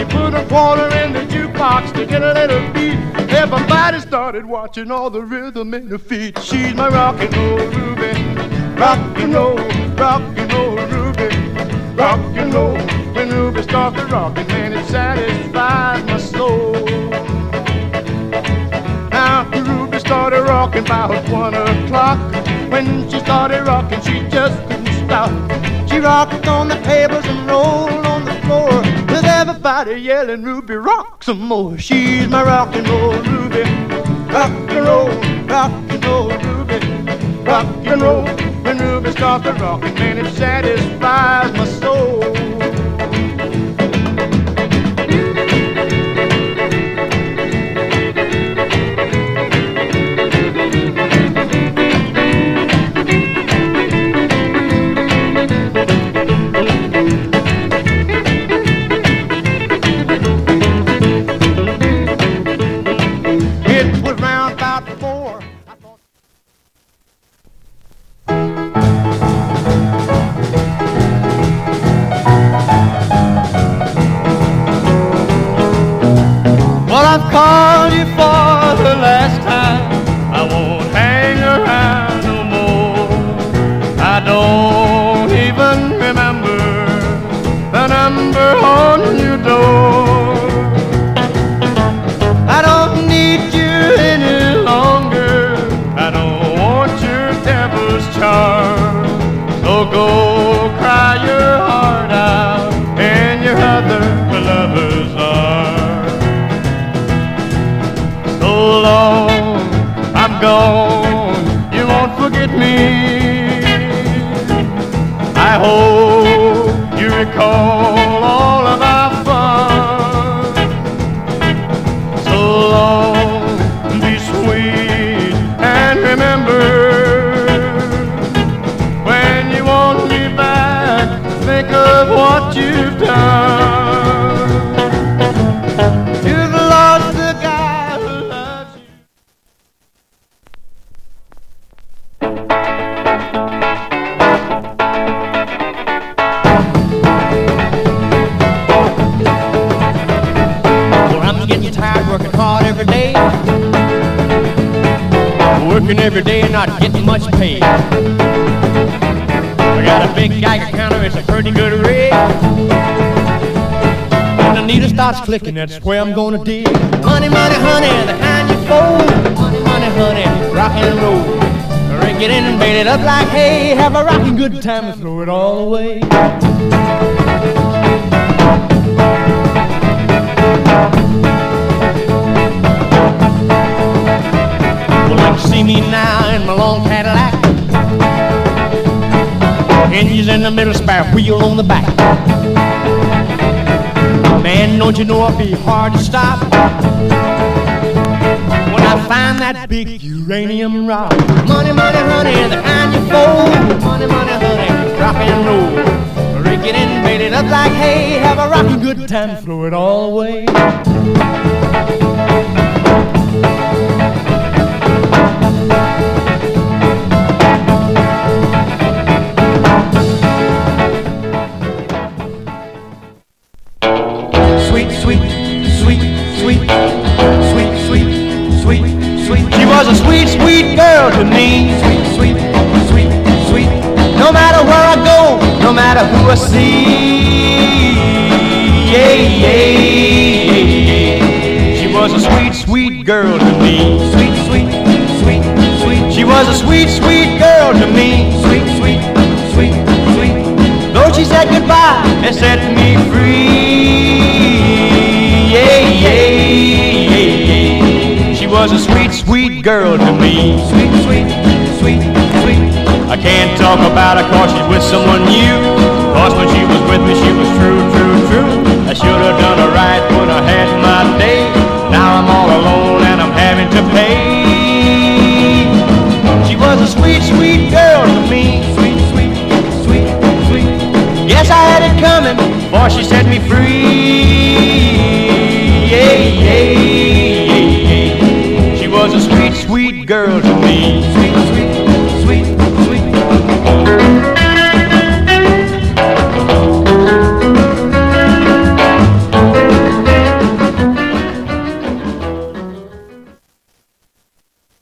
She put a quarter in the jukebox to get a little beat. Everybody started watching all the rhythm in her feet. She's my rock and roll Ruby, rock and roll Ruby, rock and roll. When Ruby starts to rockin', man, it satisfies my soul. Now Ruby started rocking about 1 o'clock. When she started rocking, she just couldn't stop. She rocked on the tables and rolled on the floor, with everybody yelling, Ruby, rock some more. She's my rock and roll Ruby, rock and roll Ruby, rock and roll. When Ruby starts to rockin', man, it satisfies my soul. I've called you for the last time. I won't hang around no more. I don't even remember the number on your door. I don't need you any longer. I don't want your devil's charm. So go cry your heart out in your other lover's arms. So long, I'm gone, you won't forget me. I hope you recall all of our fun. So long, be sweet and remember, when you want me back, think of what you've done. You've lost the guy who loves you. Well, I'm getting tired working hard every day. Working every day and not getting much pay. I got a big Geiger counter, it's a pretty good rig. When the needle starts clicking, that's where I'm gonna dig. Money, money, honey, the kind you fold. Money, money, honey, rock and roll. Rake it in and bait it up like hay. Have a rockin' good time and throw it all away. Well, like you see me now in my long Cadillac. Hinges in the middle, spare wheel on the back. Man, don't you know I'll be hard to stop when I find that big uranium rock. Money, money, honey, the kind you fold. Money, money, honey, rock and roll. Rake it in, bait it up like hay. Have a rockin' good time, throw it all away. Sweet, sweet, sweet, sweet, sweet, sweet, sweet, sweet. She was a sweet, sweet girl to me. Sweet, sweet, sweet, sweet. No matter where I go, no matter who I see. Yeah, yeah, yeah. She was a sweet, sweet girl to me. Sweet, sweet, sweet, sweet. She was a sweet, sweet girl to me. Sweet, sweet, sweet, sweet. Though she said goodbye and set me free. Yeah, yeah, yeah, yeah. She was a sweet, sweet girl to me. Sweet, sweet, sweet, sweet. I can't talk about her 'cause she's with someone new. 'Cause when she was with me, she was true, true, true. I should have done her right when I had my day. Now I'm all alone and I'm having to pay. She was a sweet, sweet girl to me. Sweet, sweet, sweet, sweet. Yes, I had it coming, for she set me free. Yeah, yeah, yeah, yeah. She was a sweet, sweet girl to me. Sweet, sweet, sweet.